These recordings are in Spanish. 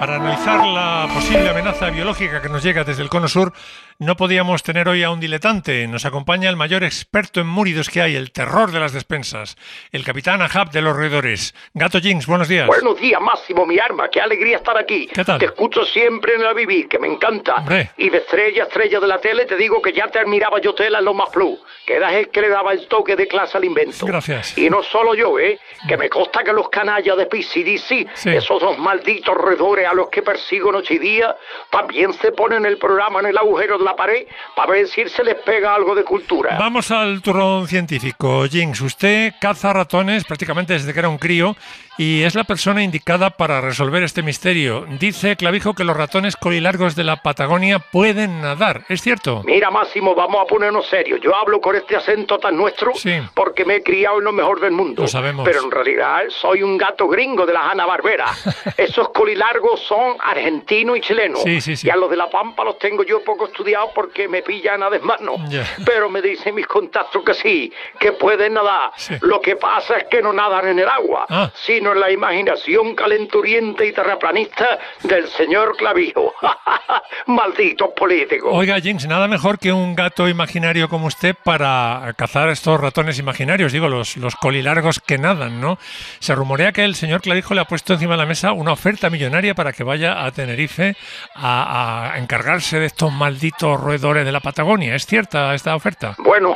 Para analizar la posible amenaza biológica que nos llega desde el Cono Sur, no podíamos tener hoy a un diletante. Nos acompaña el mayor experto en múridos que hay, el terror de las despensas, el capitán Ahab de los roedores. Gato Jinx, buenos días. Buenos días, Máximo, mi arma. Qué alegría estar aquí. ¿Qué tal? Te escucho siempre en el Vivir, que me encanta. Hombre. Y de estrella de la tele, te digo que ya te admiraba yo tela en los más plus, que eras el que le daba el toque de clase al invento. Gracias. Y no solo yo, que me consta que los canallas de PCDC, Sí. esos dos malditos roedores a los que persigo noche y día, también se ponen el programa en el agujero de la pared para ver si se les pega algo de cultura. Vamos al turrón científico. Jinx, usted caza ratones prácticamente desde que era un crío y es la persona indicada para resolver este misterio. Dice Clavijo que los ratones colilargos de la Patagonia pueden nadar. ¿Es cierto? Mira, Máximo, vamos a ponernos serios. Yo hablo con este acento tan nuestro Sí. porque me he criado en lo mejor del mundo. Lo sabemos. Pero en realidad soy un gato gringo de la Hanna-Barbera. Esos colilargos son argentinos y chilenos. Sí, sí, sí. Y a los de La Pampa los tengo yo poco estudiados porque me pillan a desmano. Ya. Pero me dicen mis contactos que sí, que pueden nadar. Sí. Lo que pasa es que no nadan en el agua, Ah. sino en la imaginación calenturienta y terraplanista del señor Clavijo. Malditos políticos. Oiga, Jinx, nada mejor que un gato imaginario como usted para cazar estos ratones imaginarios, digo, los colilargos que nadan, ¿no? Se rumorea que el señor Clavijo le ha puesto encima de la mesa una oferta millonaria para que vaya a Tenerife a encargarse de estos malditos roedores de la Patagonia. ¿Es cierta esta oferta? Bueno,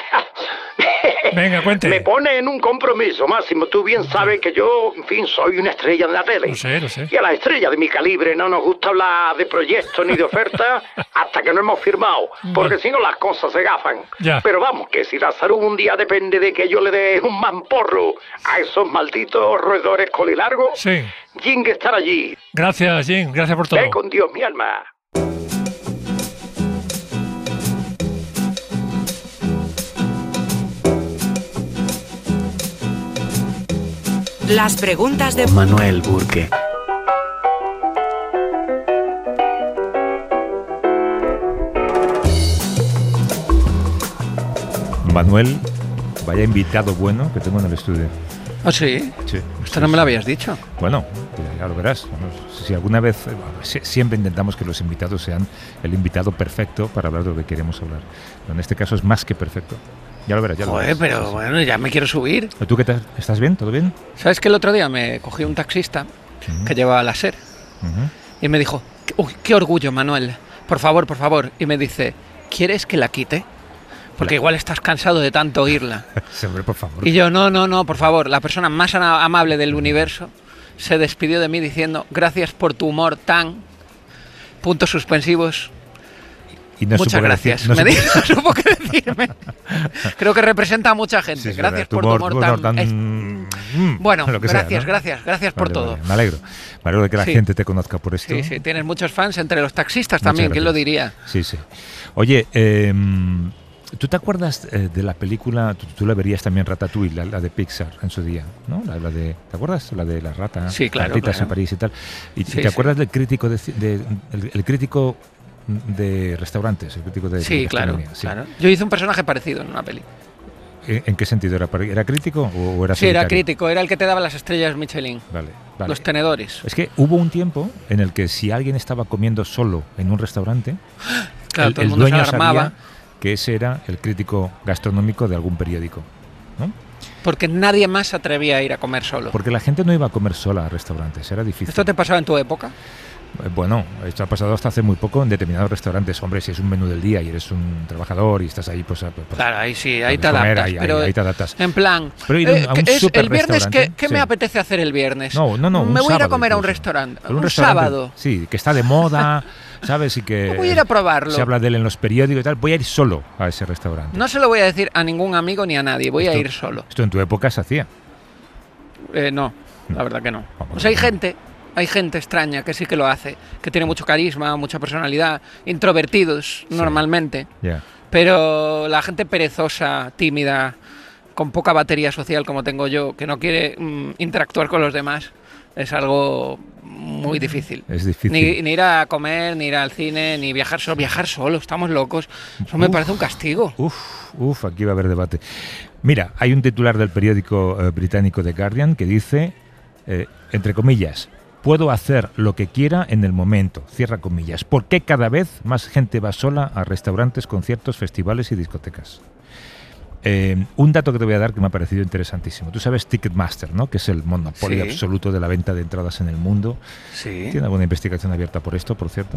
Venga, cuente. me pone en un compromiso, Máximo. Tú bien sabes que yo, en fin, soy una estrella de la tele. Lo sé, lo sé. Y a las estrellas de mi calibre no nos gusta hablar de proyectos ni de ofertas hasta que no hemos firmado, porque si no las cosas se gafan. Ya. Pero vamos, que si la salud un día depende de que yo le dé un mamporro a esos malditos roedores colilargos, Sí. Jing estar allí. Gracias, Jinx. Gracias por todo. Ve con Dios, mi alma. Las preguntas de Manuel Burke. Manuel, vaya invitado bueno que tengo en el estudio. ¿Ah, sí? Sí. Esto no me lo habías dicho. Bueno, ya lo verás. Si alguna vez, siempre intentamos que los invitados sean el invitado perfecto para hablar de lo que queremos hablar. Pero en este caso es más que perfecto. Ya lo verás, ya lo Joder, verás. pero Sí, sí. bueno, ya me quiero subir. ¿Tú qué tal? ¿Estás bien? ¿Todo bien? ¿Sabes que el otro día me cogí un taxista que llevaba la SER Ujú. y me dijo, uy, qué orgullo, Manuel, por favor, por favor. Y me dice, ¿quieres que la quite? Porque igual estás cansado de tanto oírla. Sí, hombre, por favor. Y yo, no, por favor. La persona más amable del universo se despidió de mí diciendo, gracias por tu humor tan... puntos suspensivos. Y no Muchas supo qué gracias. decir- no Me supo- dijo, no supo qué decirme. Creo que representa a mucha gente. Sí, es Gracias verdad, tu por tu humor tan... Bueno, lo que sea, gracias, ¿no? gracias por Vale, todo. vale, me alegro. Me alegro de que la Sí. gente te conozca por esto. Sí, tienes muchos fans entre los taxistas Muchas también, ¿quién lo gracias. diría? Sí, sí. Oye, ¿tú te acuerdas de la película, tú la verías también, Ratatouille, la de Pixar en su día, ¿no? La de, ¿te acuerdas? La de la rata, Sí, claro, ratitas claro. en París y tal. ¿Y Sí, te sí. acuerdas del crítico el crítico de restaurantes, el crítico de Sí, claro, gastronomía? Sí. claro. Yo hice un personaje parecido en una peli. ¿En qué sentido era? ¿Era crítico o era Sí, era solitario? crítico, era el que te daba las estrellas Michelin, Vale, vale. los tenedores. Es que hubo un tiempo en el que si alguien estaba comiendo solo en un restaurante, Claro, todo el el mundo se dueño alarmaba. sabía que ese era el crítico gastronómico de algún periódico, ¿no? Porque nadie más se atrevía a ir a comer solo. Porque la gente no iba a comer sola a restaurantes, era difícil. ¿Esto te pasaba en tu época? Bueno, esto ha pasado hasta hace muy poco en determinados restaurantes. Hombre, si es un menú del día y eres un trabajador y estás ahí, pues Claro, ahí sí, ahí puedes te comer, adaptas. ahí- pero ahí te adaptas. En plan, Pero ir a un ¿qué es super el viernes, ¿qué restaurante? me Sí. apetece hacer el viernes? No, un Me voy a ir a sábado comer a un incluso. restaurante. Pero Un restaurante, sábado. Sí, que está de moda, ¿sabes? Y que Voy a ir a probarlo. se habla de él en los periódicos y tal. Voy a ir solo a ese restaurante. No se lo voy a decir a ningún amigo ni a nadie, voy a Esto- ir solo. Esto en tu época se hacía. No, la verdad que no. Vamos, O sea, vamos. hay gente extraña que sí que lo hace, que tiene mucho carisma, mucha personalidad, introvertidos Sí. normalmente, Ya. pero la gente perezosa, tímida, con poca batería social como tengo yo, que no quiere interactuar con los demás, es algo muy difícil. Es difícil. Ni ir a comer, ni ir al cine, ni viajar solo. Viajar solo, estamos locos. Eso me parece un castigo. Uf, aquí va a haber debate. Mira, hay un titular del periódico británico The Guardian que dice, entre comillas, puedo hacer lo que quiera en el momento, cierra comillas. ¿Por qué cada vez más gente va sola a restaurantes, conciertos, festivales y discotecas? Un dato que te voy a dar que me ha parecido interesantísimo. Tú sabes Ticketmaster, ¿no? Que es el monopolio absoluto de la venta de entradas en el mundo. Sí. Tiene alguna investigación abierta por esto, por cierto.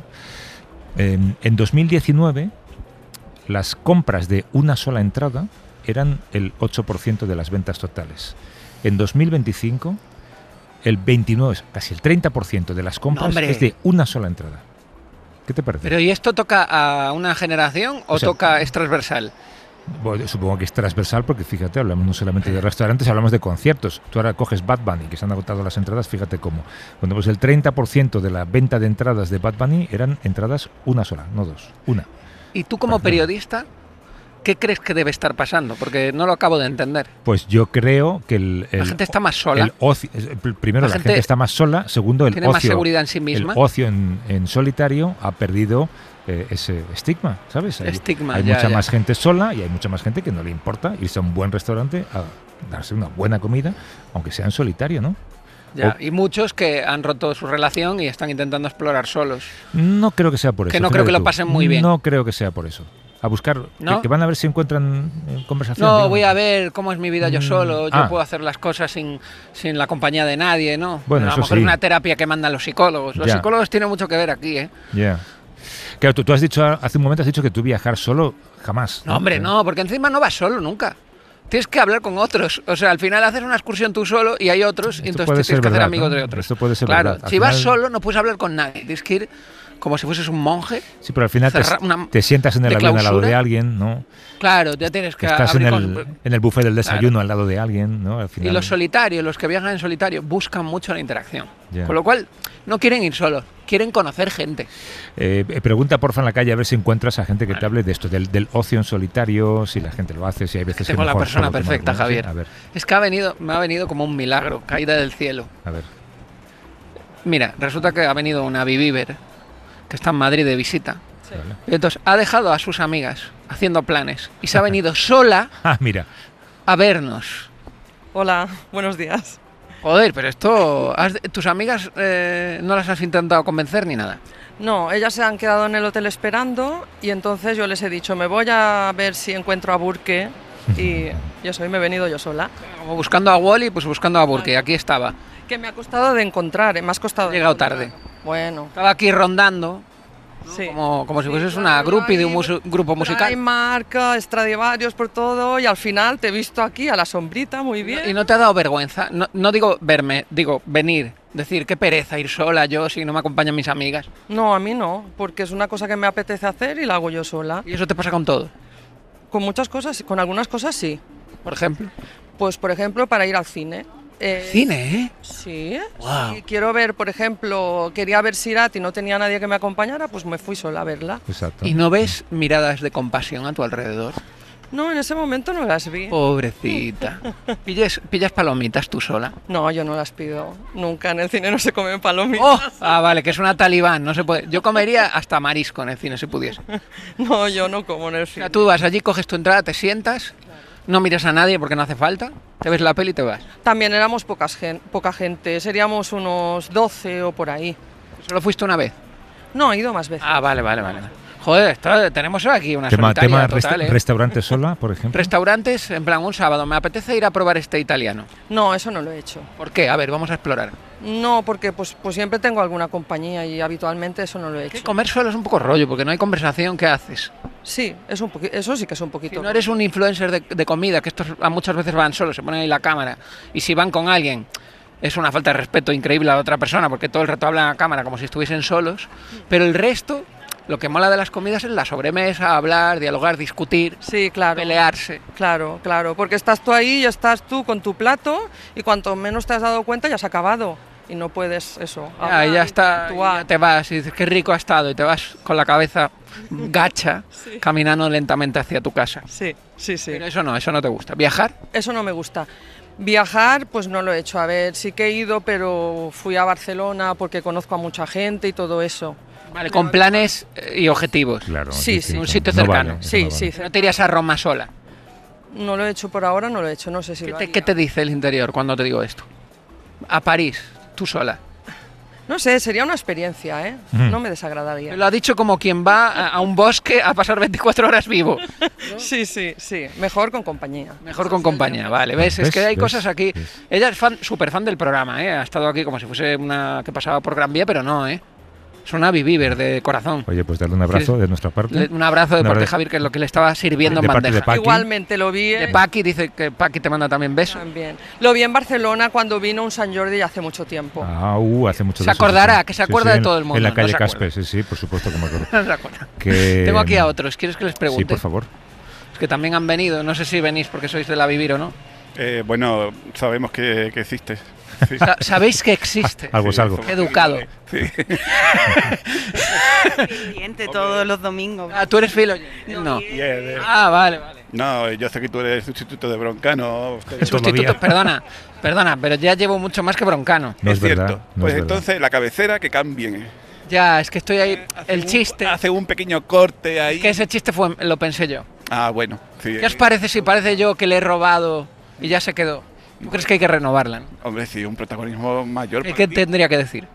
En 2019, las compras de una sola entrada eran el 8% de las ventas totales. En 2025, el 29, casi el 30% de las compras es de una sola entrada. ¿Qué te parece? Pero ¿y esto toca a una generación o sea, toca es transversal? Bueno, supongo que es transversal porque fíjate, hablamos no solamente de restaurantes, hablamos de conciertos. Tú ahora coges Bad Bunny, que se han agotado las entradas, fíjate cómo. Bueno, pues el 30% de la venta de entradas de Bad Bunny eran entradas una sola, no dos, una. ¿Y tú como periodista, qué crees que debe estar pasando? Porque no lo acabo de entender. Pues yo creo que la gente está más sola. Primero, la gente está más sola. Segundo, el tiene ocio, más seguridad en sí misma. El ocio en solitario ha perdido ese estigma, ¿sabes? Hay mucha más gente sola y hay mucha más gente que no le importa irse a un buen restaurante a darse una buena comida, aunque sea en solitario, ¿no? Y muchos que han roto su relación y están intentando explorar solos. No creo que sea por eso. Que no creo que lo pasen muy bien. No creo que sea por eso. A buscar, ¿no? que van a ver si encuentran conversación. No, digamos. voy a ver cómo es mi vida yo solo. Yo puedo hacer las cosas sin la compañía de nadie, ¿no? Bueno, a lo mejor es una terapia que mandan los psicólogos. Los psicólogos tienen mucho que ver aquí, ¿eh? Ya. Claro, tú has dicho, hace un momento has dicho que tú viajar solo jamás. No, hombre, no, porque encima no vas solo nunca. Tienes que hablar con otros. O sea, al final haces una excursión tú solo y hay otros, y entonces tienes que hacer amigos de otros. Esto puede ser claro, verdad. Si vas solo no puedes hablar con nadie. Tienes que ir como si fueses un monje. Sí, pero al final te sientas en el avión al lado de alguien, ¿no? Claro, ya tienes que estás en el buffet del desayuno al lado de alguien, ¿no? Al final. Y los solitarios, los que viajan en solitario, buscan mucho la interacción. Con lo cual, no quieren ir solos, quieren conocer gente. Pregunta porfa en la calle a ver si encuentras a gente que te hable de esto, del ocio en solitario, si la gente lo hace, si hay veces Tengo que la mejor persona solo perfecta, tomarlo, Javier. ¿sí? A ver. Es que me ha venido como un milagro, caída del cielo. A ver. Mira, resulta que ha venido una Vivíver que está en Madrid de visita. Sí. Vale. Y entonces ha dejado a sus amigas haciendo planes y se ha venido sola mira. a vernos. Hola, buenos días. Joder, pero esto... ¿Tus amigas no las has intentado convencer ni nada? No, ellas se han quedado en el hotel esperando y entonces yo les he dicho, me voy a ver si encuentro a Burke y eso, y me he venido yo sola. Como buscando a Wally, pues buscando a Burke, aquí estaba. Que me ha costado de encontrar, me has costado. He llegado tarde. Bueno. Estaba aquí rondando, ¿no? Sí. Como si fueses una groupie de un grupo musical. Hay marca, Stradivarius por todo y al final te he visto aquí a la sombrita, muy bien. ¿Y no te ha dado vergüenza? No digo verme, digo venir. Decir, qué pereza ir sola yo si no me acompañan mis amigas. No, a mí no, porque es una cosa que me apetece hacer y la hago yo sola. ¿Y eso te pasa con todo? Con muchas cosas, con algunas cosas sí. ¿Por ejemplo? Pues por ejemplo para ir al cine. ¿Cine, eh? Sí. Wow. Si quiero ver, por ejemplo, quería ver Sirat y no tenía nadie que me acompañara, pues me fui sola a verla. Exacto. ¿Y no ves miradas de compasión a tu alrededor? No, en ese momento no las vi. Pobrecita. ¿Pillas palomitas tú sola? No, yo no las pido. Nunca en el cine no se comen palomitas. Oh, vale, que es una talibán, no se puede. Yo comería hasta marisco en el cine si pudiese. No, yo no como en el O cine. sea, tú vas allí, coges tu entrada, te sientas, no miras a nadie porque no hace falta, te ves la peli y te vas. También éramos poca gente, seríamos unos 12 o por ahí. ¿Solo fuiste una vez? No, he ido más veces. Vale. Joder, tenemos aquí una solitaria total, ¿eh? ¿Restaurantes sola, por ejemplo? Restaurantes, en plan, un sábado, me apetece ir a probar este italiano. No, eso no lo he hecho. ¿Por qué? A ver, vamos a explorar. No, porque pues siempre tengo alguna compañía y habitualmente eso no lo he hecho. Que comer solo es un poco rollo, porque no hay conversación, ¿qué haces? Sí, eso sí que es un poquito. Si no eres un influencer de comida, que estos muchas veces van solos, se ponen ahí la cámara, y si van con alguien, es una falta de respeto increíble a la otra persona, porque todo el rato hablan a cámara como si estuviesen solos, pero el resto... Lo que mola de las comidas es la sobremesa, hablar, dialogar, discutir, sí, claro, pelearse. Claro, porque estás tú ahí y estás tú con tu plato y cuanto menos te has dado cuenta ya has acabado y no puedes eso. Ya está, ya te vas y dices qué rico ha estado y te vas con la cabeza gacha sí. Caminando lentamente hacia tu casa. Sí. Pero eso no te gusta. ¿Viajar? Eso no me gusta. Viajar, pues no lo he hecho. A ver, sí que he ido, pero fui a Barcelona porque conozco a mucha gente y todo eso. Vale, con planes y objetivos. Claro. Sí. Un sitio cercano. No vale, sí. No te irías a Roma sola. No lo he hecho por ahora, no lo he hecho, no sé si lo haría. ¿Qué te dice el interior cuando te digo esto? A París, tú sola. No sé, sería una experiencia, ¿eh? No me desagradaría. Lo ha dicho como quien va a un bosque a pasar 24 horas vivo. Sí, sí, sí. Mejor con compañía. Mejor con compañía, vale. ¿Ves? Es que hay cosas aquí. Ella es súper fan del programa, ¿eh? Ha estado aquí como si fuese una que pasaba por Gran Vía, pero no, ¿eh? Es una Vivíver de corazón. Oye, pues darle un abrazo de nuestra parte. Un abrazo de parte de Javier, que es lo que le estaba sirviendo en bandeja. Igualmente lo vi. De Paqui, dice que Paqui te manda también besos. También. Lo vi en Barcelona cuando vino un Sant Jordi hace mucho tiempo. Hace mucho tiempo. Se acordará, que se acuerda de todo el mundo. En la calle Casper, sí, por supuesto que me acuerdo. No se acuerda. Tengo aquí a otros, ¿quieres que les pregunte? Sí, por favor. Es que también han venido, no sé si venís porque sois de la Vivir o no. Bueno, sabemos que existe. Sí. ¿Sabéis que existe? Algo es algo. Educado. Sí. Cliente todos los domingos. ¿Tú eres filo? No. Vale. No, yo sé que tú eres sustituto de Broncano. Sustituto, perdona, pero ya llevo mucho más que Broncano. No es cierto. Verdad, no pues es entonces verdad. La cabecera que cambien. Ya, es que estoy ahí. El chiste. Hace un pequeño corte ahí. Que ese chiste lo pensé yo. Bueno. Sí, ¿Qué os parece si parece yo que le he robado y ya se quedó? ¿Tú crees que hay que renovarla? Hombre, sí, un protagonismo mayor. ¿Qué tendría que decir?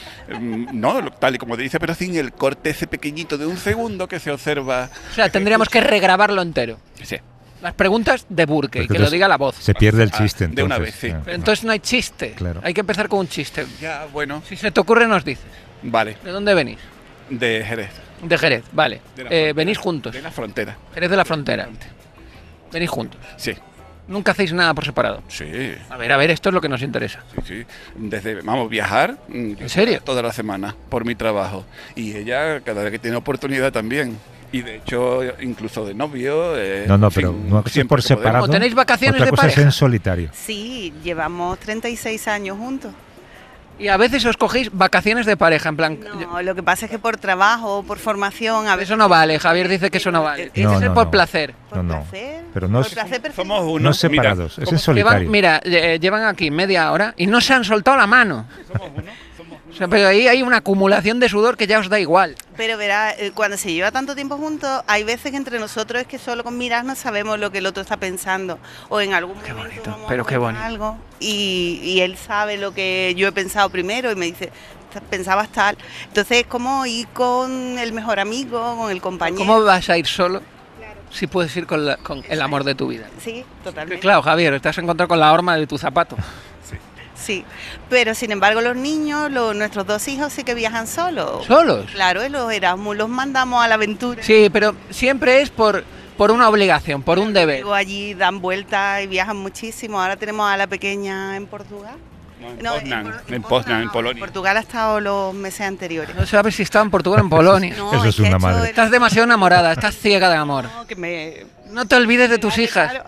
No, tal y como dice, pero sin el corte ese pequeñito de un segundo que se observa. O sea, tendríamos que regrabarlo entero. Sí. Las preguntas de Burke, Porque que lo diga la voz. Se pierde el chiste, entonces. De una vez, sí. Pero entonces no hay chiste. Claro. Hay que empezar con un chiste. Ya, bueno. Si se te ocurre, nos dices. Vale. ¿De dónde venís? De Jerez. De Jerez, vale. Venís juntos. De la frontera. Jerez de la frontera. Venís juntos. Sí. Nunca hacéis nada por separado. Sí. A ver, esto es lo que nos interesa. Sí. Vamos, viajar. ¿En serio? Toda la semana, por mi trabajo. Y ella, cada vez que tiene oportunidad también. Y de hecho, incluso de novio. No, pero una cosa es por separado. ¿Cómo tenéis vacaciones otra de cosa pareja? es en solitario. Sí, llevamos 36 años juntos. Y a veces os cogéis vacaciones de pareja, en plan... No, lo que pasa es que por trabajo, por formación... A veces eso no vale, Javier dice que eso no vale. Tiene que ser por placer. Por placer. Pero no, por placer perfecto. Somos uno. No separados, es en solitario. Llevan aquí media hora y no se han soltado la mano. Somos uno. O sea, pero ahí hay una acumulación de sudor que ya os da igual. Pero verá, cuando se lleva tanto tiempo juntos, hay veces que entre nosotros es que solo con mirarnos sabemos lo que el otro está pensando. O en algún momento bonito, vamos pero a qué bonito. algo y él sabe lo que yo he pensado primero y me dice, pensabas tal. Entonces es como ir con el mejor amigo, con el compañero. ¿Cómo vas a ir solo si puedes ir con el amor de tu vida? Sí, totalmente. Claro, Javier, te has encontrado con la horma de tu zapato. Sí, pero sin embargo los niños, nuestros dos hijos sí que viajan solos. ¿Solos? Claro, en los Erasmus los mandamos a la aventura. Sí, pero siempre es por una obligación, por un deber. Luego allí dan vueltas y viajan muchísimo. Ahora tenemos a la pequeña en Portugal. En Poznan, en Polonia. En Portugal ha estado los meses anteriores. No sabes si estaba en Portugal o en Polonia. No, Eso es una madre. Estás demasiado enamorada, estás ciega de amor. No te olvides de tus hijas. Claro.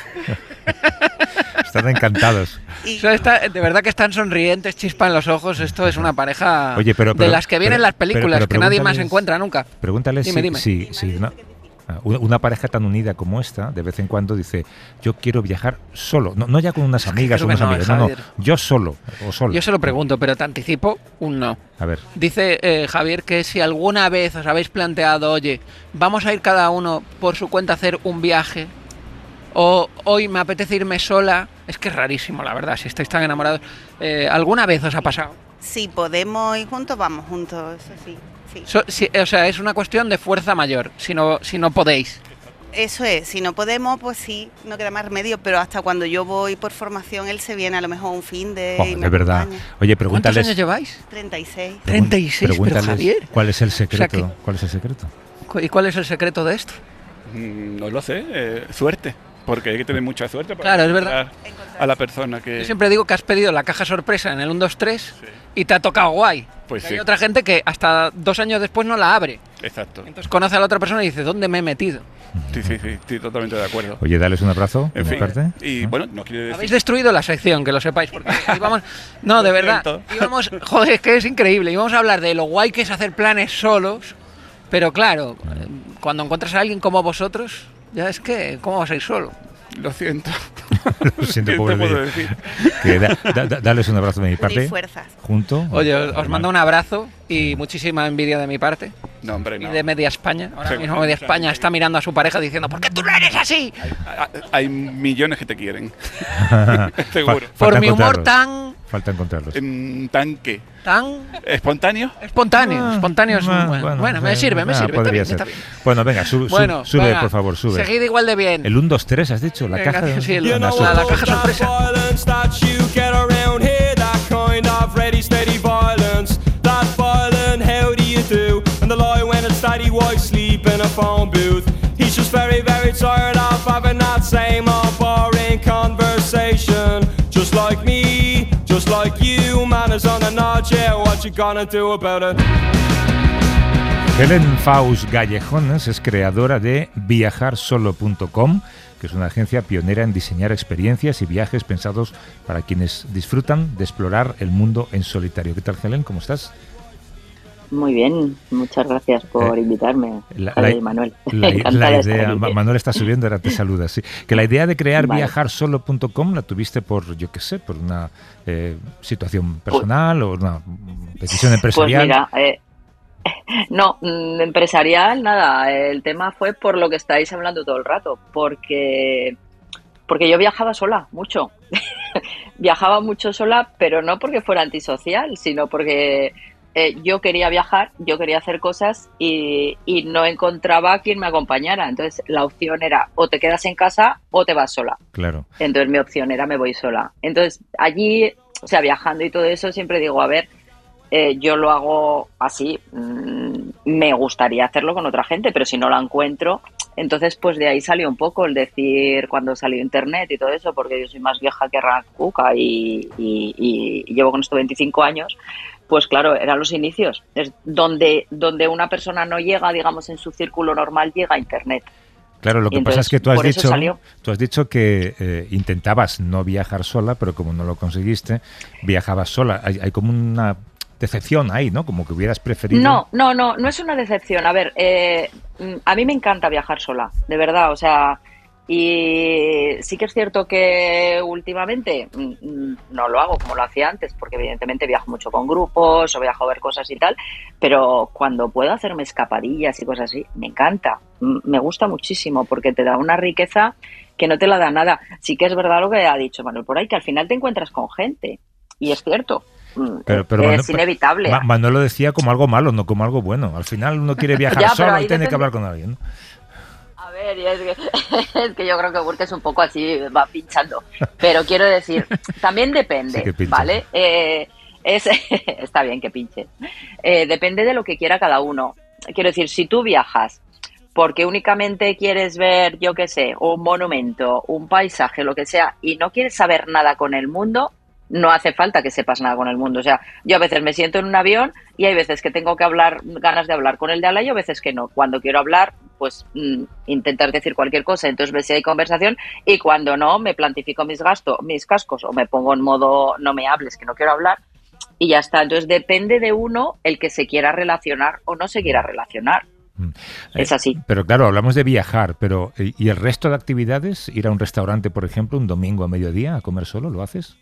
Están encantados. De verdad que están sonrientes, chispa en los ojos. Esto es una pareja de las que vienen en las películas, que nadie más encuentra nunca. Pregúntales Dime. si una pareja tan unida como esta, de vez en cuando dice, yo quiero viajar solo. No ya con unas amigas o unos amigos, no, yo solo o solo. Yo se lo pregunto, pero te anticipo un no. A ver. Dice Javier que si alguna vez os habéis planteado, oye, vamos a ir cada uno por su cuenta a hacer un viaje, o hoy me apetece irme sola, es que es rarísimo, la verdad, si estáis tan enamorados. ¿Alguna vez os ha pasado? Si podemos ir juntos, vamos juntos, eso sí. O sea, es una cuestión de fuerza mayor, si no podéis. Eso es, si no podemos, pues sí, no queda más remedio, pero hasta cuando yo voy por formación, él se viene a lo mejor un fin de... y me de verdad. acompaña. Oye, pregúntales... ¿Cuántos años lleváis? 36. 36, pero Javier... ¿Cuál es el secreto? O sea, ¿Cuál es el secreto? ¿Y cuál es el secreto de esto? No lo sé, suerte. Porque hay que tener mucha suerte para claro, es verdad. A la persona que... Yo siempre digo que has pedido la caja sorpresa en el 1, 2, 3 y te ha tocado guay. Pues Hay otra gente que hasta 2 años después no la abre. Exacto. Entonces conoce a la otra persona y dice, ¿dónde me he metido? Sí, estoy totalmente de acuerdo. Oye, dales un abrazo. En fin, parte. y bueno, no quiere decir... Habéis destruido la sección, que lo sepáis. Porque íbamos, no, de verdad. Joder, es que es increíble. Íbamos a hablar de lo guay que es hacer planes solos, pero claro, cuando encuentras a alguien como vosotros, ya es que, ¿cómo vas a ir solo? Lo siento. Lo siento, ¿Qué pobre te puedo de- decir? que dales un abrazo de mi parte. Ni fuerzas. Junto. Oye, os mando un abrazo y muchísima envidia de mi parte. No, hombre, no. Y de Media España. Ahora Sí. mismo Media España está mirando a su pareja diciendo, ¿por qué tú no eres así? Hay millones que te quieren. Seguro. Por Falta mi humor encontrarlos. tan... Falta encontrarlos. ¿Tanque? ¿Tan? ¿Espontáneo? Espontáneo es un bueno, me sirve, podría está ser. bien. Bueno, venga, sube, venga, por favor, sube. Seguid igual de bien. El 1, 2, 3, has dicho, la caja. Sí, la caja sorpresa. He's just very, very tired of having that same old boring conversation. Just like me, just like you, man is on a notch, yeah, what you gonna do about it? Helen Faust Gallejones es creadora de viajarsolo.com, que es una agencia pionera en diseñar experiencias y viajes pensados para quienes disfrutan de explorar el mundo en solitario. ¿Qué tal, Helen? ¿Cómo estás? Muy bien, muchas gracias por invitarme, Manuel. La idea, Manuel está subiendo, ahora te saluda, sí. Que la idea de crear viajarsolo.com la tuviste por, yo qué sé, por una situación personal o una decisión empresarial. Pues mira, no, empresarial, nada. El tema fue por lo que estáis hablando todo el rato, porque yo viajaba sola, mucho. Viajaba mucho sola, pero no porque fuera antisocial, sino porque yo quería viajar, yo quería hacer cosas y no encontraba a quien me acompañara. Entonces la opción era o te quedas en casa o te vas sola. Claro. Entonces mi opción era me voy sola. Entonces allí, o sea, viajando y todo eso, siempre digo, a ver, yo lo hago así, me gustaría hacerlo con otra gente, pero si no la encuentro, entonces pues de ahí salió un poco el decir cuando salió internet y todo eso, porque yo soy más vieja que Racuca y llevo con esto 25 años, pues claro, eran los inicios, es donde una persona no llega, digamos, en su círculo normal, llega a internet. Claro, lo que pasa es que tú has dicho que intentabas no viajar sola, pero como no lo conseguiste, viajabas sola. Hay como una decepción ahí, ¿no? Como que hubieras preferido... No es una decepción. A ver, a mí me encanta viajar sola, de verdad, o sea, y sí que es cierto que últimamente no lo hago como lo hacía antes, porque evidentemente viajo mucho con grupos o viajo a ver cosas y tal, pero cuando puedo hacerme escapadillas y cosas así, me encanta, me gusta muchísimo, porque te da una riqueza que no te la da nada. Sí que es verdad lo que ha dicho Manuel por ahí, que al final te encuentras con gente, y es cierto. Pero es inevitable. Manuel lo decía como algo malo, no como algo bueno. Al final uno quiere viajar solo y tiene que hablar con alguien, ¿no? A ver, es que yo creo que Burke es un poco así, va pinchando. Pero quiero decir, también depende, sí, ¿vale? Está bien que pinche. Depende de lo que quiera cada uno. Quiero decir, si tú viajas porque únicamente quieres ver, yo qué sé, un monumento, un paisaje, lo que sea, y no quieres saber nada con el mundo, no hace falta que sepas nada con el mundo. O sea, yo a veces me siento en un avión y hay veces que tengo que ganas de hablar con el de al lado y a veces que no. Cuando quiero hablar, pues intentar decir cualquier cosa, entonces ves si hay conversación, y cuando no, me plantifico mis cascos o me pongo en modo no me hables, que no quiero hablar, y ya está. Entonces depende de uno el que se quiera relacionar o no se quiera relacionar. Es así. Pero claro, hablamos de viajar, pero ¿y el resto de actividades? Ir a un restaurante, por ejemplo, un domingo a mediodía a comer solo, ¿lo haces?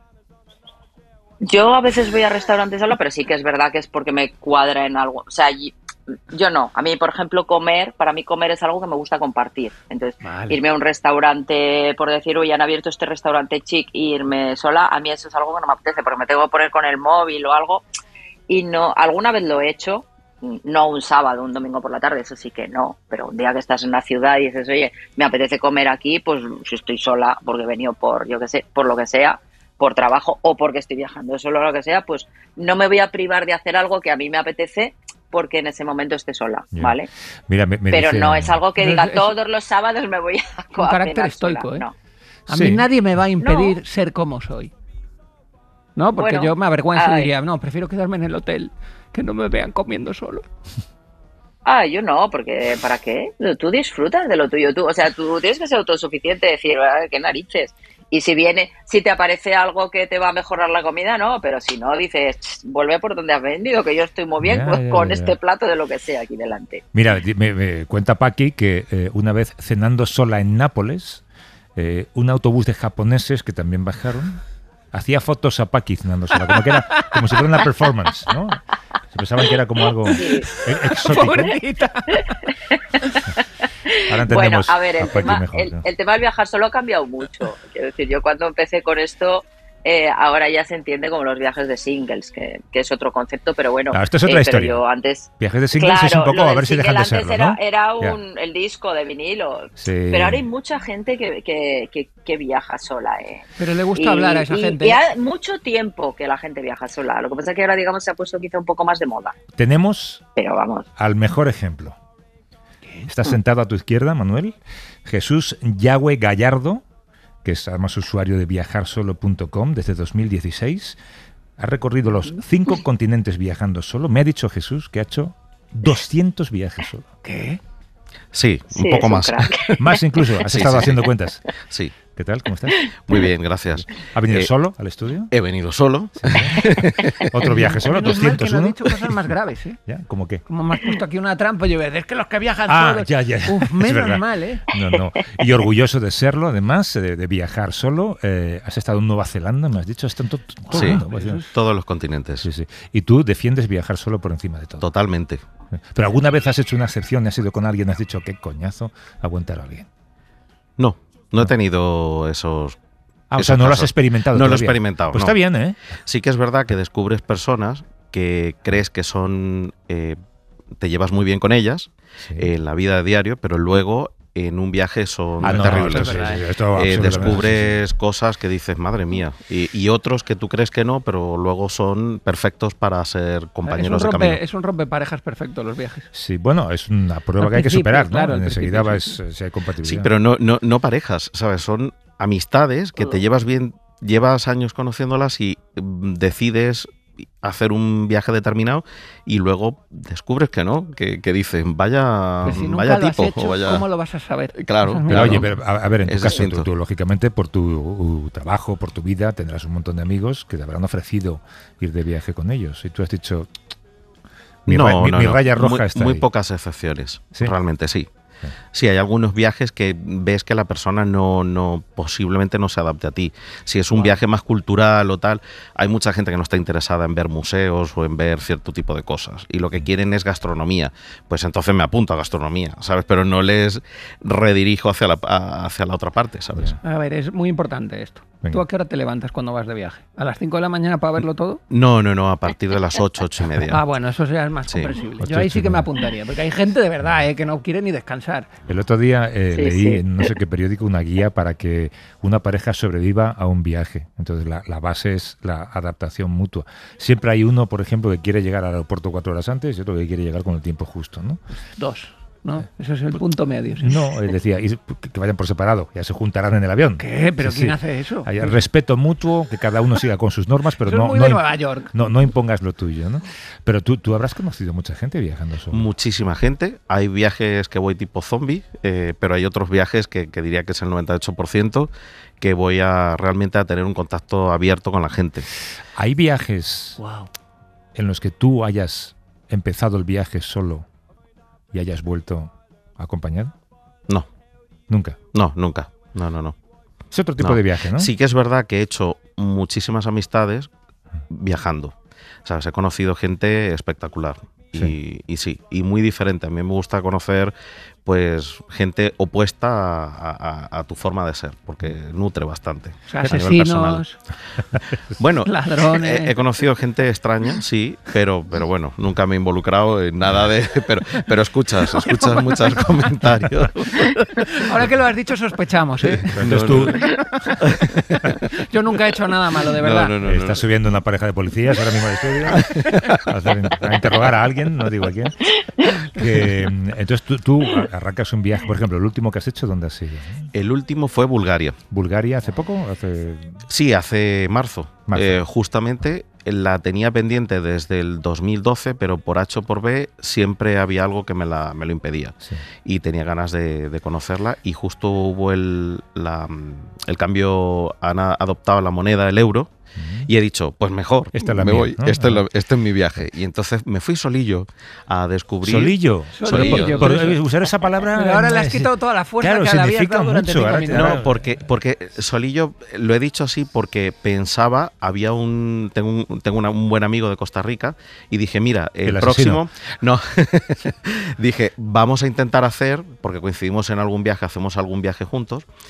Yo a veces voy a restaurantes solo, pero sí que es verdad que es porque me cuadra en algo. O sea, yo no. A mí, por ejemplo, para mí comer es algo que me gusta compartir. Entonces, irme a un restaurante, por decir, uy, han abierto este restaurante chic, e irme sola, a mí eso es algo que no me apetece, porque me tengo que poner con el móvil o algo. Y no, alguna vez lo he hecho, no un sábado, un domingo por la tarde, eso sí que no. Pero un día que estás en una ciudad y dices, oye, me apetece comer aquí, pues si estoy sola, porque he venido por, yo qué sé, por lo que sea, por trabajo o porque estoy viajando solo o lo que sea, pues no me voy a privar de hacer algo que a mí me apetece porque en ese momento esté sola, ¿vale? Mira, pero dice, no es algo que diga todos los sábados me voy a un carácter estoico, sola. No. A mí nadie me va a impedir ser como soy. ¿No? Porque yo me avergüenzo y diría, no, prefiero quedarme en el hotel, que no me vean comiendo solo. Yo no, porque ¿para qué? Tú disfrutas de lo tuyo, o sea, tú tienes que ser autosuficiente, decir, qué narices. Y si te aparece algo que te va a mejorar la comida, no, pero si no, dices, vuelve por donde has vendido, que yo estoy muy bien con este plato de lo que sea aquí delante. Mira, me cuenta Paqui que una vez cenando sola en Nápoles, un autobús de japoneses que también bajaron, hacía fotos a Paqui cenando sola, como si fuera una performance, ¿no? Se pensaban que era como algo exótico. Pobrecita. Ahora entendemos. Bueno, a ver, el tema del viajar solo ha cambiado mucho. Quiero decir, yo cuando empecé con esto, ahora ya se entiende como los viajes de singles, que es otro concepto, pero bueno. Claro, esto es otra historia. Yo antes, viajes de singles es un poco a ver si dejan de serlo, ¿no? Era el disco de vinilo, pero ahora hay mucha gente que viaja sola. Pero le gusta hablar a esa gente. Y hay mucho tiempo que la gente viaja sola. Lo que pasa es que ahora, digamos, se ha puesto quizá un poco más de moda. Tenemos pero vamos. al mejor ejemplo. Estás sentado a tu izquierda, Manuel. Jesús Yagüe Gallardo, que es además usuario de viajarsolo.com desde 2016. Ha recorrido los 5 continentes viajando solo. Me ha dicho Jesús que ha hecho 200 viajes solo. ¿Qué? Sí, un poco más. Más incluso. ¿Has estado haciendo cuentas? Sí. ¿Qué tal? ¿Cómo estás? Muy bien, gracias. ¿Ha venido solo al estudio? He venido solo. Sí. ¿Otro viaje solo? Menos 201. mal que no he dicho cosas más graves, ¿eh? ¿Ya? ¿Cómo qué? Como me has puesto aquí una trampa, yo es que los que viajan solos... Ya. Uf, menos mal, ¿eh? No. Y orgulloso de serlo, además, de viajar solo. Has estado en Nueva Zelanda, me has dicho. Está en todo sí, el mundo, pues, todos los continentes. Sí. Y tú defiendes viajar solo por encima de todo. Totalmente. ¿Pero alguna vez has hecho una excepción y has ido con alguien y has dicho qué coñazo aguantar a alguien? No he tenido esos... o sea, no lo has experimentado No todavía. lo he experimentado, Pues no. está bien, ¿eh? Sí que es verdad que descubres personas que crees que son... te llevas muy bien con ellas en la vida de diario, pero luego en un viaje son terribles. Descubres cosas que dices, madre mía, y otros que tú crees que no, pero luego son perfectos para ser compañeros de camino. Es un rompeparejas perfecto los viajes. Sí, bueno, es una prueba que hay que superar, ¿no? Claro, enseguida ves si hay compatibilidad. Sí, pero no parejas, ¿sabes? Son amistades que te llevas bien, llevas años conociéndolas y decides hacer un viaje determinado y luego descubres que no, que dicen vaya tipo o vaya... ¿Cómo lo vas a saber? Claro. Pero oye, a ver, en tu caso, tú lógicamente por tu trabajo, por tu vida, tendrás un montón de amigos que te habrán ofrecido ir de viaje con ellos y tú has dicho mi raya roja está muy ahí. Pocas excepciones, ¿Sí? Realmente sí. Sí, hay algunos viajes que ves que la persona posiblemente no se adapte a ti. Si es un viaje más cultural o tal, hay mucha gente que no está interesada en ver museos o en ver cierto tipo de cosas y lo que quieren es gastronomía. Pues entonces me apunto a gastronomía, ¿sabes? Pero no les redirijo hacia la otra parte, ¿sabes? A ver, es muy importante esto. Venga. ¿Tú a qué hora te levantas cuando vas de viaje? ¿A las 5 de la mañana para verlo todo? No, a partir de las 8, 8 y media. Ah, bueno, eso ya es más comprensible. Yo ahí sí que me apuntaría, porque hay gente de verdad que no quiere ni descansar. El otro día leí en no sé qué periódico una guía para que una pareja sobreviva a un viaje. Entonces la base es la adaptación mutua. Siempre hay uno, por ejemplo, que quiere llegar al aeropuerto 4 horas antes y otro que quiere llegar con el tiempo justo, ¿no? 2. ¿No? Eso es el punto medio. ¿Sí? No, decía, que vayan por separado, ya se juntarán en el avión. ¿Qué? ¿Pero quién hace eso? Hay respeto mutuo, que cada uno siga con sus normas, pero eso es muy de Nueva York. No impongas lo tuyo, ¿no? Pero tú habrás conocido mucha gente viajando solo. Muchísima gente. Hay viajes que voy tipo zombie, pero hay otros viajes que diría que es el 98%, que voy realmente a tener un contacto abierto con la gente. ¿Hay viajes en los que tú hayas empezado el viaje solo y hayas vuelto acompañado? No. ¿Nunca? No, nunca. No. Es otro tipo de viaje, ¿no? Sí que es verdad que he hecho muchísimas amistades viajando. ¿Sabes? He conocido gente espectacular. Sí. Y muy diferente. A mí me gusta conocer pues gente opuesta a tu forma de ser, porque nutre bastante. O sea, asesinos, bueno, ladrones. He conocido gente extraña, sí, pero bueno, nunca me he involucrado en nada de... Pero escuchas muchos comentarios. Ahora que lo has dicho, sospechamos, ¿eh? Entonces tú... Yo nunca he hecho nada malo, de verdad. No. Estás subiendo una pareja de policías ahora mismo al estudio a interrogar a alguien, no digo a quién. Entonces tú arrancas un viaje, por ejemplo, el último que has hecho, ¿dónde has ido? El último fue Bulgaria. ¿Bulgaria hace poco? Sí, hace marzo. Justamente la tenía pendiente desde el 2012, pero por H o por B siempre había algo que me lo impedía. Sí. Y tenía ganas de conocerla y justo hubo el cambio, han adoptado la moneda, el euro. Y he dicho, pues mejor, me voy, ¿no? Este es mi viaje. Y entonces me fui solillo a descubrir... ¿Solillo? Por usar esa palabra... Pero ahora le has quitado toda la fuerza que le habías dado durante 5 minutos. No, porque solillo, lo he dicho así porque pensaba, tengo un buen amigo de Costa Rica y dije, mira, el próximo... No, dije, vamos a intentar hacer, porque coincidimos en algún viaje, hacemos algún viaje juntos,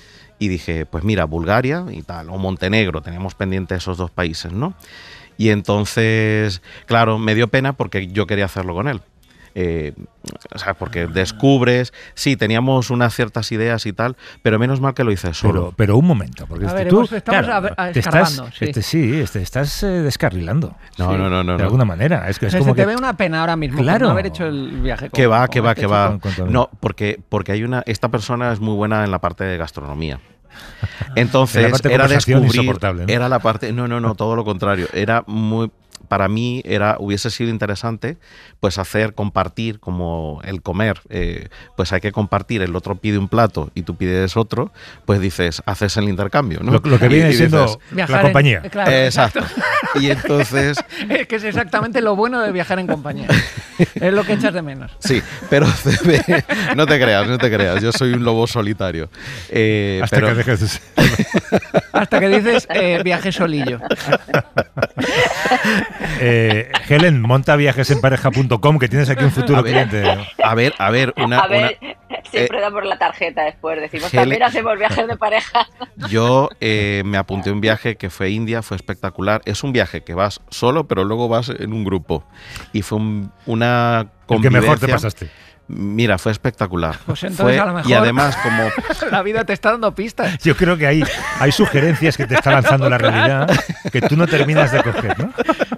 Y dije, pues mira, Bulgaria y tal, o Montenegro, teníamos pendiente esos 2 países, ¿no? Y entonces, claro, me dio pena porque yo quería hacerlo con él. O sea, porque descubres, sí, teníamos unas ciertas ideas y tal, pero menos mal que lo hice solo. Pero un momento, porque tú estamos escarbando, te estás descarrilando. No. De alguna manera. Es como te ve una pena ahora mismo por no haber hecho el viaje. Que va. No, porque esta persona es muy buena en la parte de gastronomía. Entonces era descubrir, ¿no? Era la parte, no, todo lo contrario, era muy, para mí hubiese sido interesante pues compartir, como el comer, pues hay que compartir, el otro pide un plato y tú pides otro, pues haces el intercambio, ¿no? Lo que viene siendo la compañía. Claro, exacto. Y entonces... Es que es exactamente lo bueno de viajar en compañía. Es lo que echas de menos. Sí, pero no te creas, yo soy un lobo solitario. Hasta que dejes de ser. Hasta que dices viaje solillo. Helen, monta viajesenpareja.com, que tienes aquí un futuro cliente. A ver, siempre damos la tarjeta después, decimos, también hacemos viajes de pareja. Yo me apunté a un viaje que fue a India, fue espectacular. Es un viaje que vas solo, pero luego vas en un grupo. Y fue una convivencia. ¿Qué mejor te pasaste? Mira, fue espectacular. Pues entonces a lo mejor y además como... la vida te está dando pistas. Yo creo que hay sugerencias que te está lanzando la realidad que tú no terminas de coger, ¿no?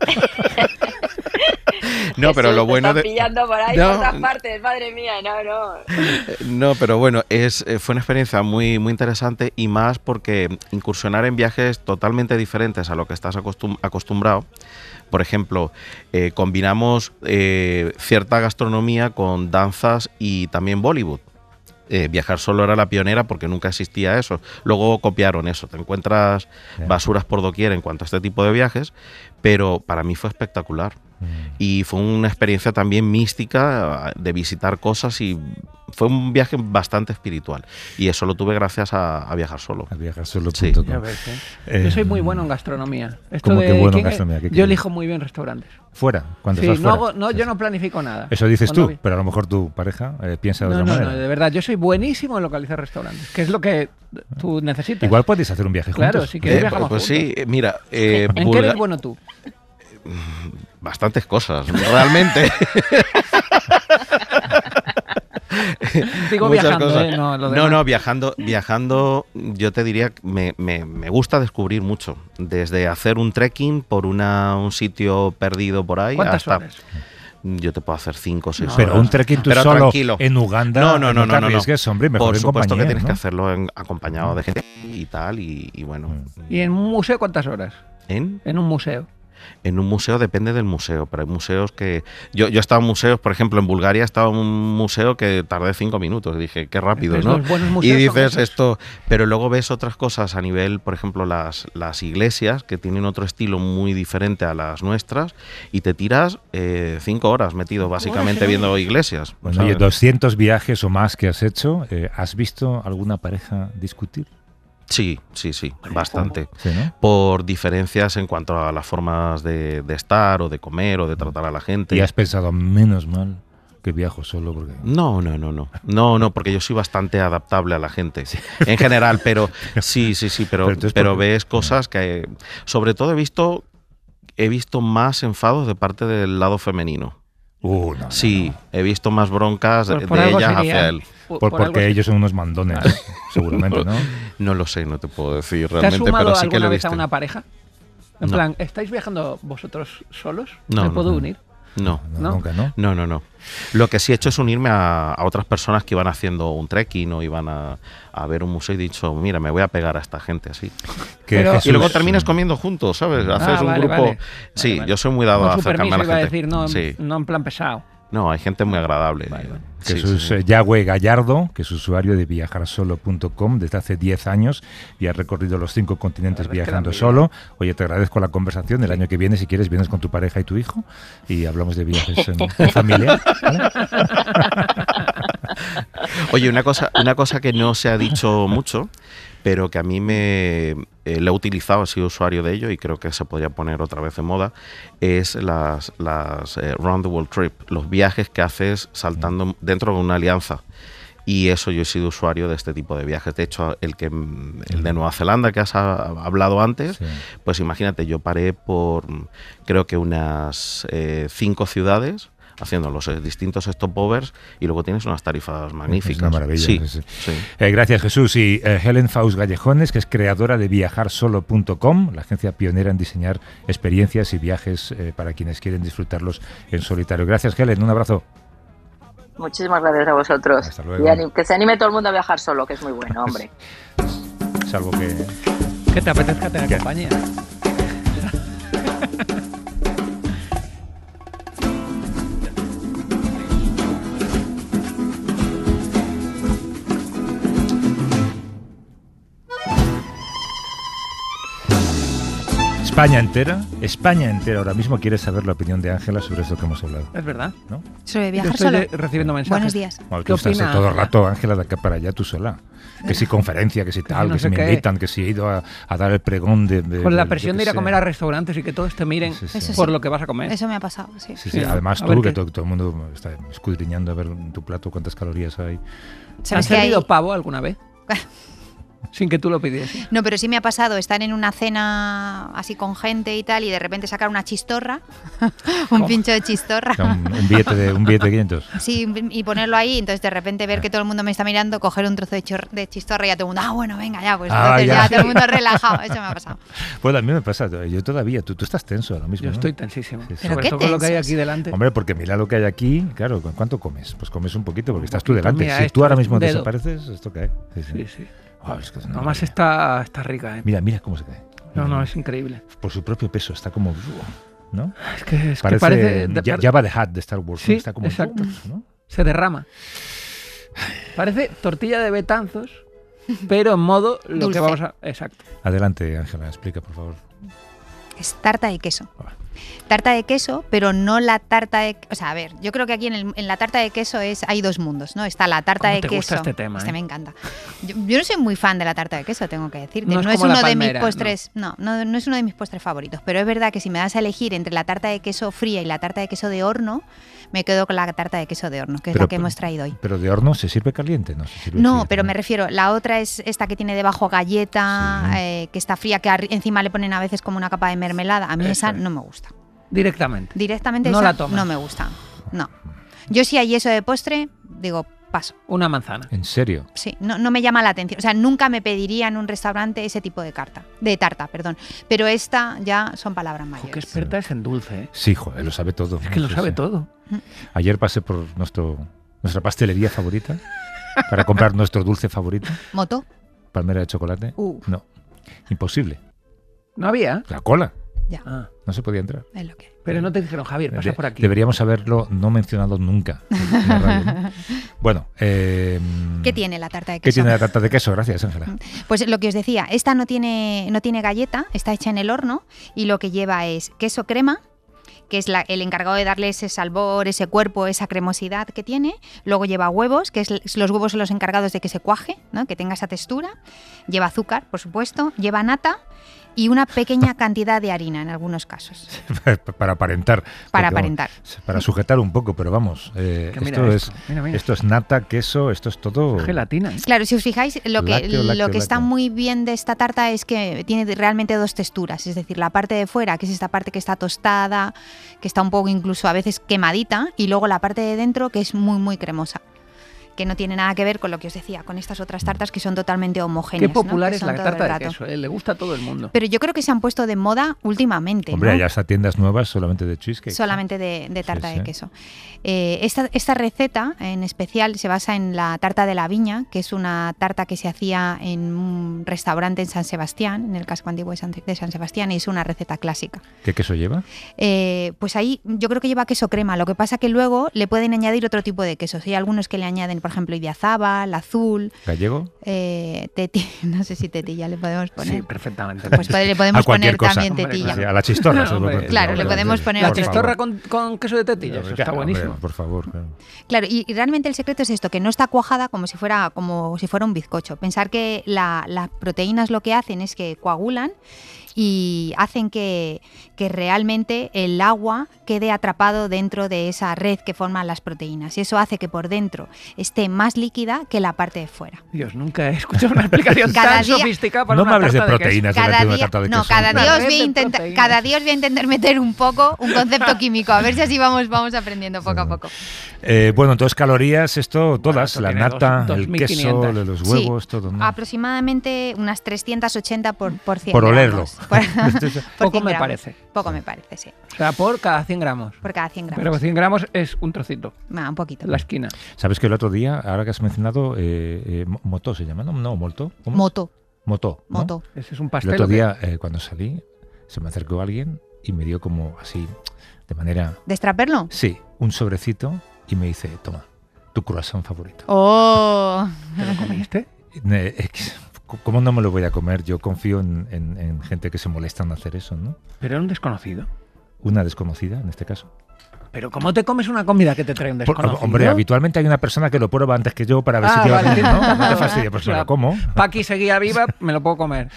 No, pero lo bueno de... pillando por ahí por todas partes, madre mía, No, pero bueno, fue una experiencia muy, muy interesante, y más porque incursionar en viajes totalmente diferentes a lo que estás acostumbrado. Por ejemplo, combinamos cierta gastronomía con danzas y también Bollywood. Viajar solo era la pionera porque nunca existía eso. Luego copiaron eso. Te encuentras basuras por doquier en cuanto a este tipo de viajes, pero para mí fue espectacular. Y fue una experiencia también mística de visitar cosas, y fue un viaje bastante espiritual. Y eso lo tuve gracias a viajar solo. A viajarsolo.com. Sí. Yo soy muy bueno en gastronomía. ¿Cómo que bueno en gastronomía? Yo elijo muy bien restaurantes. ¿Fuera? Cuando estás fuera. Yo no planifico nada. Eso dices tú, pero a lo mejor tu pareja piensa de otra manera. No, de verdad, yo soy buenísimo en localizar restaurantes, que es lo que tú necesitas. Igual podéis hacer un viaje juntos. Claro, si quieres viajamos pues juntos. Sí, mira... ¿En qué eres bueno tú? Bastantes cosas, realmente. Digo viajando, cosas. Viajando, yo te diría que me gusta descubrir mucho. Desde hacer un trekking por un sitio perdido por ahí. ¿Cuántas horas? Yo te puedo hacer 5 o 6 horas. Pero un trekking tú solo tranquilo. En Uganda, no te arriesgues, hombre, mejor por en supuesto compañía, que tienes ¿no? que hacerlo acompañado de gente y tal, y bueno. ¿Y en un museo cuántas horas? ¿En un museo. En un museo depende del museo, pero hay museos que... Yo he estado en museos, por ejemplo, en Bulgaria he estado en un museo que tardé 5 minutos. Dije, qué rápido, ¿no? Y dices esto... Pero luego ves otras cosas a nivel, por ejemplo, las iglesias, que tienen otro estilo muy diferente a las nuestras, y te tiras 5 horas metido básicamente viendo iglesias. Bueno, oye, 200 viajes o más que has hecho, ¿has visto alguna pareja discutir? Sí, bastante. ¿Sí, no? Por diferencias en cuanto a las formas de estar o de comer o de tratar a la gente. ¿Y has pensado, menos mal que viajo solo? Porque... No, porque yo soy bastante adaptable a la gente, sí. En general, pero sí, pero ves cosas que... Sobre todo he visto más enfados de parte del lado femenino. He visto más broncas de ellas hacia él. Porque ellos son unos mandones, seguramente, ¿no? No lo sé, no te puedo decir realmente, realmente, pero sí que lo he visto. ¿Te has sumado alguna vez a una pareja? En plan, ¿estáis viajando vosotros solos? No, ¿Me puedo unir? No, nunca, ¿no? No. Lo que sí he hecho es unirme a otras personas que iban haciendo un trekking o iban a ver un museo, y he dicho, mira, me voy a pegar a esta gente así. Y luego terminas comiendo juntos, ¿sabes? Haces un grupo... Yo soy muy dado a acercarme a la gente. Decir, no en plan pesado. No, hay gente muy agradable. Jesús Yagüe Gallardo, que es usuario de viajarsolo.com desde hace 10 años y ha recorrido los 5 continentes viajando solo. Oye, te agradezco la conversación. El año que viene, si quieres, vienes con tu pareja y tu hijo y hablamos de viajes en familia. ¿Vale? Oye, una cosa que no se ha dicho mucho, pero que a mí le he utilizado, he sido usuario de ello y creo que se podría poner otra vez de moda, es las Round the World Trip, los viajes que haces saltando dentro de una alianza. Y eso, yo he sido usuario de este tipo de viajes. De hecho, el de Nueva Zelanda que has hablado antes, pues imagínate, yo paré por creo que unas 5 ciudades haciendo los distintos stopovers y luego tienes unas tarifas magníficas. Es una maravilla. Sí, sí. sí. Gracias, Jesús. Y Helen Faust Gallejones, que es creadora de viajarsolo.com, la agencia pionera en diseñar experiencias y viajes para quienes quieren disfrutarlos en solitario. Gracias, Helen. Un abrazo. Muchísimas gracias a vosotros. Hasta luego. Y que se anime todo el mundo a viajar solo, que es muy bueno, hombre. Salvo que... Que te apetezca tener compañía. España entera ahora mismo quiere saber la opinión de Ángela sobre esto que hemos hablado. Es verdad. ¿No? Sobre viajar Yo estoy solo. recibiendo mensajes. Buenos días. Bueno, ¿Qué tú estás opina, todo el Ángela? rato, Ángela, de acá para allá tú sola. Que si conferencia, que si tal, no que sé si me qué. invitan, que si he ido a dar el pregón de Con la yo presión qué de ir a sé. comer a restaurantes y que todos te miren Eso por sí. lo que vas a comer. Eso me ha pasado, sí. Sí, sí. Además A ver tú, que qué. todo el mundo está escudriñando a ver en tu plato cuántas calorías hay. ¿Has ¿Sabes que servido hay- pavo alguna vez? Sin que tú lo pidieses. No, pero sí me ha pasado estar en una cena así con gente y tal y de repente sacar una chistorra, un pincho de chistorra. O sea, un billete de 500. Sí, y ponerlo ahí, entonces de repente ver que todo el mundo me está mirando, coger un trozo de chistorra y ya todo el mundo, bueno, venga, ya, pues entonces ya todo el mundo relajado, eso me ha pasado. Pues a mí me pasa, yo todavía, tú estás tenso ahora mismo. Yo ¿no? estoy tensísimo. Sí, sí. ¿Pero Sobre qué todo con lo que hay tensos? aquí delante. Hombre, porque mira lo que hay aquí, claro, ¿cuánto comes? Pues comes un poquito porque estás tú delante. Mira, Si esto tú ahora es mismo un dedo. desapareces, esto cae. Sí, sí. Sí, sí. Wow, es que es una Además maravilla. está rica, ¿eh? Mira cómo se cae. No, es increíble. Por su propio peso, está como... ¿no? Es que Parece parece Jabba the Hutt de Star Wars. Sí, ¿no? Está como... exacto. ¿no? Se derrama. Parece tortilla de Betanzos, pero en modo lo Dulce. que vamos a... Exacto. Adelante, Ángela, explica, por favor. Es tarta de queso. Tarta de queso, pero no la tarta de... O sea, a ver, yo creo que aquí en la tarta de queso hay dos mundos, ¿no? Está la tarta ¿Cómo de te queso... gusta este tema, me encanta. Yo no soy muy fan de la tarta de queso, tengo que decirte. No es es como la uno de mis palmera, postres... No es uno de mis postres favoritos, pero es verdad que si me das a elegir entre la tarta de queso fría y la tarta de queso de horno, me quedo con la tarta de queso de horno, que es la que hemos traído hoy. Pero de horno se sirve caliente, ¿no? Se sirve No, fría, pero ¿no? me refiero, la otra es esta que tiene debajo galleta, Sí. que está fría, que encima le ponen a veces como una capa de mermelada. A mí Eso esa es. no me gusta. Directamente. Directamente No esa la tomas. no me gusta. No. Yo si hay eso de postre, digo, paso. Una manzana. ¿En serio? Sí, no me llama la atención. O sea, nunca me pediría en un restaurante ese tipo de tarta, perdón. Pero esta ya son palabras Ojo, qué mayores. experta es en dulce, ¿eh? Sí, joder, lo sabe todo. Es que lo Sí, sabe sí. todo. Ayer pasé por nuestra pastelería favorita para comprar nuestro dulce favorito, ¿Moto? palmera de chocolate. No, imposible. ¿No había? La cola, Ya, Ah, no se podía entrar. es lo que... pero no te dijeron, Javier, pasa por aquí. Deberíamos haberlo no mencionado nunca en la radio, ¿no? Bueno, ¿Qué tiene la tarta de ¿qué queso? tiene la tarta de queso? Gracias, Ángela. Pues lo que os decía, esta no tiene galleta, está hecha en el horno y lo que lleva es queso crema, que es el encargado de darle ese sabor, ese cuerpo, esa cremosidad que tiene. Luego lleva huevos, que los huevos son los encargados de que se cuaje, ¿no? Que tenga esa textura. Lleva azúcar, por supuesto. Lleva nata y una pequeña cantidad de harina en algunos casos. Para aparentar. Para porque, vamos, aparentar. para sujetar un poco, pero vamos, mira esto es nata, queso, esto es todo... Gelatina. ¿eh? Claro, si os fijáis, lo Lácteo, que está lácteo. muy bien de esta tarta es que tiene realmente dos texturas. Es decir, la parte de fuera, que es esta parte que está tostada, que está un poco incluso a veces quemadita, y luego la parte de dentro que es muy, muy cremosa. Que no tiene nada que ver con lo que os decía, con estas otras tartas que son totalmente homogéneas. Qué popular ¿no? es Que la son todo el tarta de rato. queso, ¿eh? Le gusta a todo el mundo. Pero yo creo que se han puesto de moda últimamente. Hombre, ¿no? ya está tiendas nuevas solamente de cheesecake. Solamente de tarta Sí, de sí. queso. Esta receta en especial se basa en la tarta de la viña, que es una tarta que se hacía en un restaurante en San Sebastián, en el casco antiguo de San Sebastián, y es una receta clásica. ¿Qué queso lleva? Pues ahí yo creo que lleva queso crema, lo que pasa que luego le pueden añadir otro tipo de quesos. Hay algunos que le añaden, por ejemplo, idiazabal, azul, ¿Gallego? teti, no sé si tetilla le podemos poner. Sí, perfectamente. Pues le podemos A cualquier poner cosa. también Hombre, tetilla. Sí, a la chistorra. No, hombre, claro, le podemos poner La otro. chistorra con queso de tetilla, eso está buenísimo. Por favor. Claro. Claro, y realmente el secreto es esto, que no está cuajada como si fuera un bizcocho. Pensar que las proteínas lo que hacen es que coagulan y hacen que realmente el agua quede atrapado dentro de esa red que forman las proteínas. Y eso hace que por dentro esté más líquida que la parte de fuera. Dios, nunca he escuchado una explicación tan sofisticada para no una me hables de tarta proteínas durante una tarta de queso. No, cada día os voy a intentar meter un poco un concepto químico, a ver si así vamos aprendiendo poco a poco. Bueno, entonces calorías, esto todas, la nata, el queso, los huevos, todo, ¿no? Aproximadamente unas 380 por 100 por olerlo. Poco me parece. Poco me parece, sí. O sea, por cada 100 gramos. Por cada 100 gramos. Pero 100 gramos es un trocito. Un poquito. La esquina. ¿Sabes que el otro día, ahora que has mencionado, Moto se llama? No, Molto. ¿Cómo? Moto. Moto. ¿no? Moto. Ese es un pastel. El otro día, cuando salí, se me acercó alguien y me dio como así, de manera... ¿Destraperlo? Sí, un sobrecito y me dice, toma, tu croissant favorito. ¡Oh! ¿Te lo comiste? ¿Cómo no me lo voy a comer? Yo confío en gente que se molesta en hacer eso, ¿no? Pero era un desconocido. Una desconocida, en este caso. ¿Pero cómo te comes una comida que te trae un desconocido? Hombre, habitualmente hay una persona que lo prueba antes que yo para ver si te va bien, ¿no? No te fastidia, pues me lo como. Paqui seguía viva, me lo puedo comer.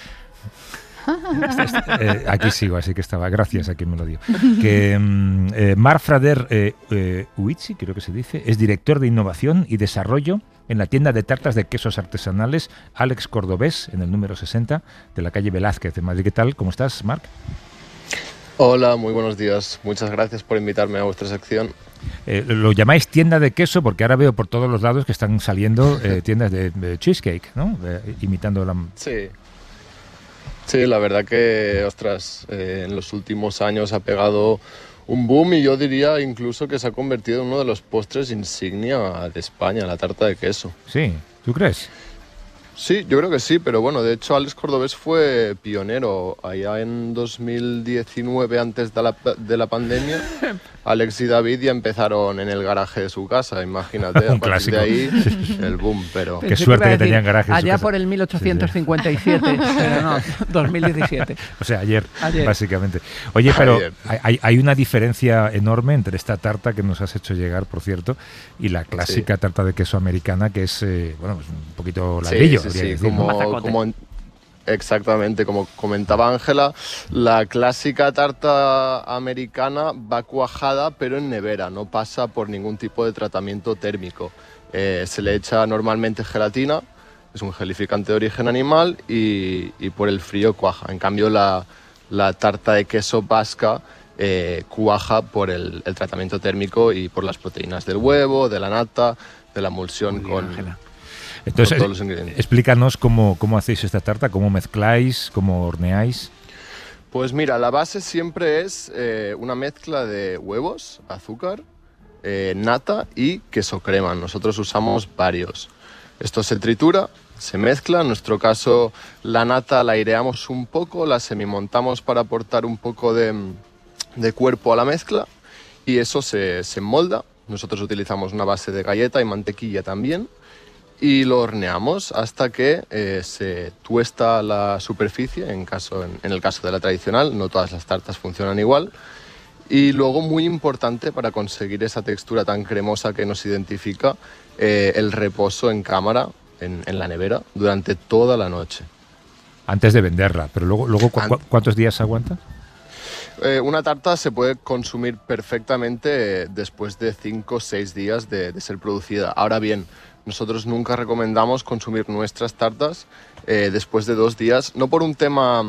Aquí sigo, así que estaba. Gracias a quien me lo dio. Que Marc Frader Uichi, creo que se dice, es director de innovación y desarrollo en la tienda de tartas de quesos artesanales Alex Cordobés, en el número 60 de la calle Velázquez de Madrid. ¿Qué tal? ¿Cómo estás, Marc? Hola, muy buenos días. Muchas gracias por invitarme a vuestra sección. Lo llamáis tienda de queso porque ahora veo por todos los lados que están saliendo tiendas de cheesecake, ¿no? Imitando la... Sí, la verdad que, ostras, en los últimos años ha pegado un boom y yo diría incluso que se ha convertido en uno de los postres insignia de España, la tarta de queso. Sí, ¿tú crees? Sí, yo creo que sí, pero bueno, de hecho Alex Cordobés fue pionero allá en 2019, antes de la pandemia. Alex y David ya empezaron en el garaje de su casa, imagínate, un a partir clásico. de ahí el boom, pero... Qué suerte que tenían garaje en su allá casa. Por el 1857, pero no, 2017. O sea, ayer, básicamente. Oye, pero hay una diferencia enorme entre esta tarta que nos has hecho llegar, por cierto, y la clásica tarta de queso americana, que es, bueno, pues un poquito ladrillo. Sí, exactamente, como comentaba Ángela, la clásica tarta americana va cuajada pero en nevera, no pasa por ningún tipo de tratamiento térmico. Se le echa normalmente gelatina, es un gelificante de origen animal y por el frío cuaja. En cambio la tarta de queso vasca cuaja por el tratamiento térmico y por las proteínas del huevo, de la nata, de la emulsión con... Ángela. Entonces, explícanos cómo hacéis esta tarta, cómo mezcláis, cómo horneáis. Pues mira, la base siempre es una mezcla de huevos, azúcar, nata y queso crema. Nosotros usamos varios. Esto se tritura, se mezcla. En nuestro caso, la nata la aireamos un poco, la semimontamos para aportar un poco de cuerpo a la mezcla y eso se molda. Nosotros utilizamos una base de galleta y mantequilla también. Y lo horneamos hasta que se tuesta la superficie, en el caso de la tradicional, no todas las tartas funcionan igual. Y luego, muy importante para conseguir esa textura tan cremosa que nos identifica, el reposo en cámara, en la nevera, durante toda la noche. Antes de venderla, pero luego ¿cuántos días aguanta? Una tarta se puede consumir perfectamente después de 5 o 6 días de ser producida. Ahora bien, nosotros nunca recomendamos consumir nuestras tartas después de 2 días, no por un tema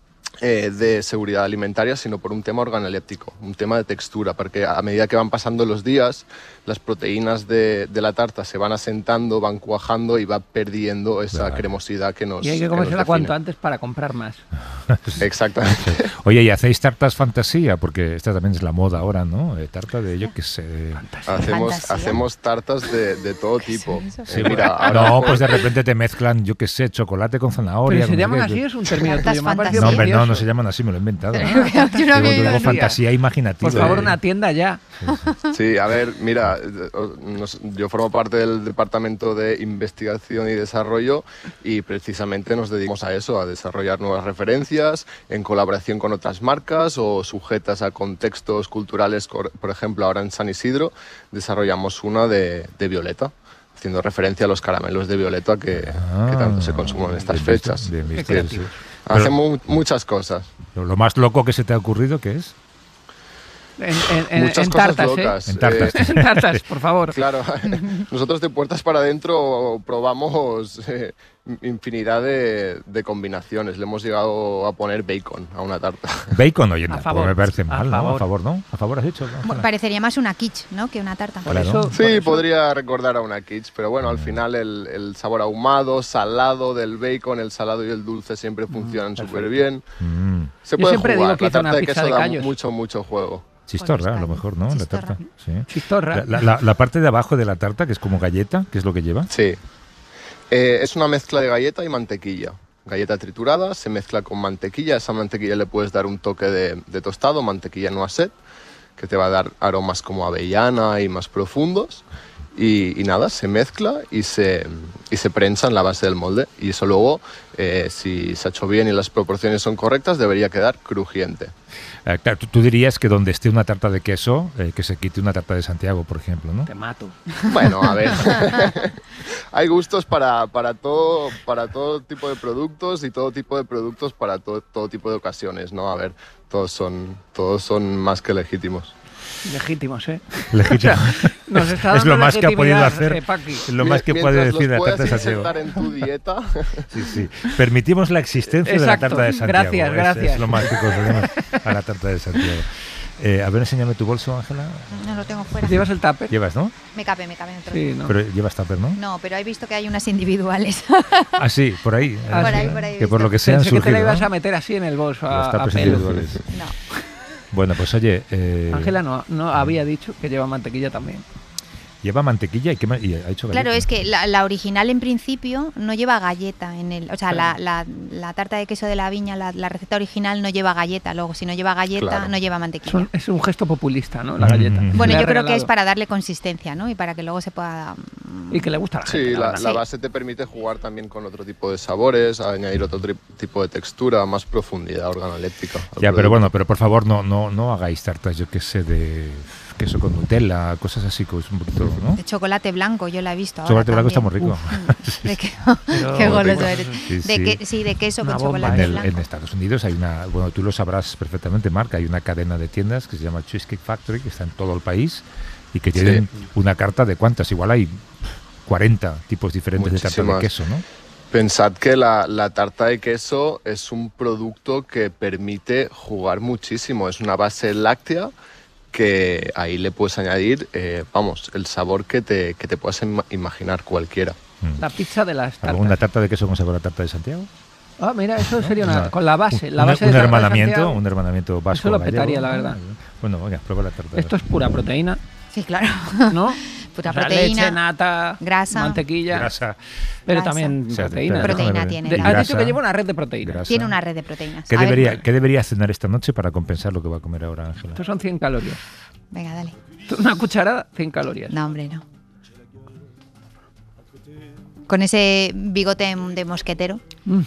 de seguridad alimentaria, sino por un tema organoléptico, un tema de textura, porque a medida que van pasando los días, las proteínas de la tarta se van asentando, van cuajando y va perdiendo esa cremosidad que nos... Y hay que comérsela cuanto antes para comprar más. Exactamente. Oye, ¿y hacéis tartas fantasía? Porque esta también es la moda ahora, ¿no? Tarta de, yo qué sé... Hacemos tartas de todo tipo. Sí, mira, ahora pues de repente te mezclan, yo qué sé, chocolate con zanahoria. ¿Pero se llaman así? ¿Es un término tuyo? No, hombre, no se llaman así, me lo he inventado. Luego fantasía imaginativa. Por favor, una tienda ya. Sí, a ver, mira, yo formo parte del Departamento de Investigación y Desarrollo y precisamente nos dedicamos a eso, a desarrollar nuevas referencias en colaboración con otras marcas o sujetas a contextos culturales. Por ejemplo, ahora en San Isidro desarrollamos una de Violeta, haciendo referencia a los caramelos de Violeta que tanto se consumen en estas fechas. Hacemos muchas cosas. ¿Lo más loco que se te ha ocurrido qué es? Muchas cosas tartas, locas. En tartas. En tartas, por favor. Claro, nosotros de puertas para adentro probamos infinidad de combinaciones. Le hemos llegado a poner bacon a una tarta. Bacon, oye, A no, favor. me parece mal, ¿no? favor. A favor, ¿no? A favor has dicho. Bueno, parecería más una quiche, ¿no? Que una tarta. Por eso, Sí, podría recordar a una quiche, pero bueno, al final el sabor ahumado, salado del bacon, el salado y el dulce siempre funcionan súper bien. Se Yo puede siempre jugar. digo que La hice una tarta de pizza queso de da callos. mucho juego. Chistorra, a lo mejor, ¿no? Chistorra. La tarta. Sí. Chistorra. La parte de abajo de la tarta, que es como galleta, ¿qué es lo que lleva? Sí. Es una mezcla de galleta y mantequilla. Galleta triturada se mezcla con mantequilla. A esa mantequilla le puedes dar un toque de tostado, mantequilla noisette, que te va a dar aromas como avellana y más profundos. Y nada, se mezcla y se prensa en la base del molde. Y eso luego, si se ha hecho bien y las proporciones son correctas, debería quedar crujiente. Claro, tú dirías que donde esté una tarta de queso, que se quite una tarta de Santiago, por ejemplo, ¿no? Te mato. Bueno, a ver, hay gustos para todo tipo de productos y todo tipo de productos para todo tipo de ocasiones, ¿no? A ver, todos son más que legítimos. Legítimos, ¿eh? Legítimo. O sea, nos está Es lo dando más que ha podido legitimidad, hacer, Paqui. es lo más que puede decir la tarta de Santiago. Mientras los puedas insertar en tu dieta. Sí. Permitimos la existencia de la Exacto. tarta de Santiago. Gracias. Es lo más que conseguimos a la tarta de Santiago. A ver, enséñame tu bolso, Ángela. No lo tengo fuera. ¿Llevas el tupper? Llevas, ¿no? Me cabe en otro. Sí, ¿no? Pero llevas tupper, ¿no? No, pero he visto que hay unas individuales. Ah, sí, por ahí. Por ahí Que por lo que Pensé sea han que te la surgido, ibas ¿no? a meter así en el bolso Los a tuppers pelo. individuales. No. Bueno, pues oye... Ángela no había dicho que lleva mantequilla también. Lleva mantequilla y, y ha hecho galleta. Claro, es que la original en principio no lleva galleta en el, o sea, la tarta de queso de la viña, la receta original no lleva galleta. Luego, si no lleva galleta, Claro. no lleva mantequilla. Es un gesto populista, ¿no? La galleta. Bueno, Le ha yo creo que regalado. es para darle consistencia, ¿no? Y para que luego se pueda... Y que le gusta a la gente. Sí, la verdad. base te permite jugar también con otro tipo de sabores, añadir otro tipo de textura, más profundidad organoléptica. al Ya, pero producto. bueno, pero por favor no hagáis tartas, yo qué sé, de queso con Nutella, cosas así, que es un poquito, ¿no? De chocolate blanco, yo la he visto. ahora Chocolate blanco está también. muy rico. De que, Pero- qué goloso eres. Sí, sí. De queso Una con bomba. chocolate En blanco. Estados Unidos hay una, bueno, tú lo sabrás perfectamente, Marc, hay una cadena de tiendas que se llama Cheesecake Factory, que está en todo el país y que tienen una carta de cuántas, igual hay 40 tipos diferentes de tarta de Muchísimas. queso, ¿no? Pensad que la tarta de queso es un producto que permite jugar muchísimo. Es una base láctea que ahí le puedes añadir, el sabor que te puedas imaginar cualquiera. La pizza de las tartas. ¿Alguna tarta de queso con sabor a tarta de Santiago? Ah, mira, eso sería Una- con la base. La un, base un de tarta de hermanamiento, Santiago. un hermanamiento vasco. Eso lo gallego. petaría, la verdad. Bueno, venga, prueba la tarta. Esto es pura proteína, Sí, claro. ¿no? Pura O sea, proteína, leche, nata, grasa. mantequilla, grasa. pero grasa. también O sea, proteína. Proteína déjame ver. tiene. Has Grasa, dicho que lleva una red de proteínas. grasa. Tiene una red de proteínas. ¿Qué A ver, debería cenar esta noche para compensar lo que va a comer ahora Ángela? Estos son 100 calorías. venga, dale. Una cucharada, 100 calorías. No, hombre, no. Con ese bigote de mosquetero.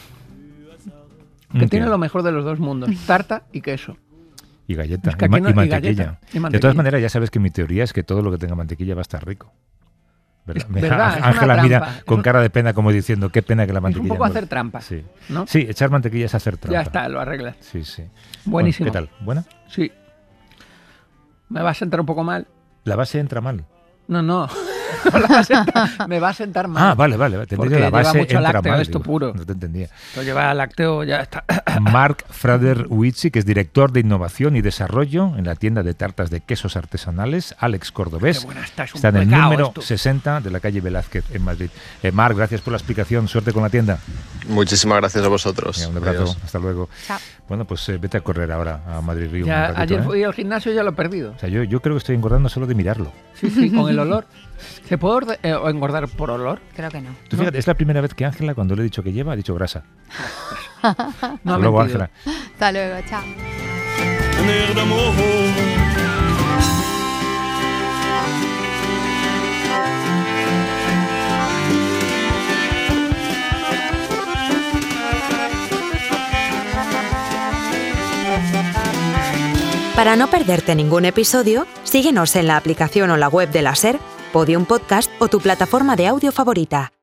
Que ¿Qué? tiene lo mejor de los dos mundos, tarta y queso. Y galleta, Es que y, aquí no- y y mantequilla. galleta, y De mantequilla. todas maneras, ya sabes que mi teoría es que todo lo que tenga mantequilla va a estar rico. ¿Verdad? Es verdad, es una Ángela trampa. mira Es con un- cara de pena como diciendo, qué pena que la Es un mantequilla... poco no- hacer trampa, Sí. ¿no? Sí, echar mantequilla es hacer trampa. Ya está, lo arreglas. Sí, sí. Buenísimo. Bueno, ¿qué tal? ¿Buena? Sí. Me va a sentar un poco mal. La base entra mal. No, no. La va a sentar- me va a sentar mal. Ah, vale. Te Porque entendí, la lleva base mucho entra lácteo, mal. esto puro. No te entendía. Esto lleva lácteo, ya está. Marc Frader-Huitzi, que es director de innovación y desarrollo en la tienda de tartas de quesos artesanales Alex Cordobés. Qué buena está, es un Está en el pecado número esto. 60 de la calle Velázquez en Madrid. Marc, gracias por la explicación. Suerte con la tienda. Muchísimas gracias a vosotros. Venga, un abrazo. Adiós. Hasta luego. Chao. Bueno, pues vete a correr ahora a Madrid Río. Ya, un ratito, ayer ¿eh? fui al gimnasio y ya lo he perdido. O sea, yo creo que estoy engordando solo de mirarlo. Sí, sí, con el olor. ¿Se puede engordar por olor? Creo que no. Tú fíjate, es la primera vez que Ángela, cuando le he dicho que lleva, ha dicho grasa. No ha Hasta luego, mentido. Ángela. Hasta luego, chao. Para no perderte ningún episodio, síguenos en la aplicación o la web de la SER, Podium Podcast o tu plataforma de audio favorita.